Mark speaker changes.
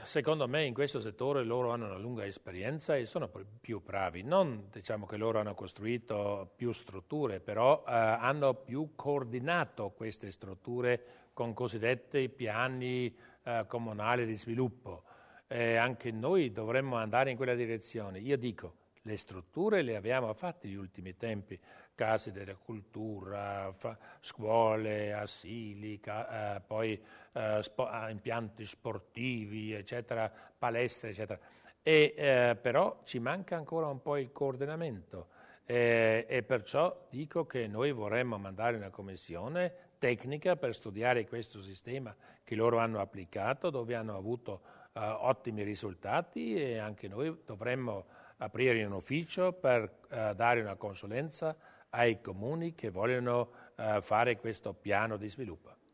Speaker 1: secondo me in questo settore loro hanno una lunga esperienza e sono più bravi. Non diciamo che loro hanno costruito più strutture, però hanno più coordinato queste strutture con cosiddetti piani comunali di sviluppo. Anche noi dovremmo andare in quella direzione. Io dico, le strutture le abbiamo fatte negli ultimi tempi, case della cultura, scuole, asili, poi impianti sportivi, eccetera, palestre, eccetera. Però ci manca ancora un po' il coordinamento e perciò dico che noi vorremmo mandare una commissione tecnica per studiare questo sistema che loro hanno applicato, dove hanno avuto ottimi risultati e anche noi dovremmo aprire un ufficio per dare una consulenza ai comuni che vogliono fare questo piano di sviluppo.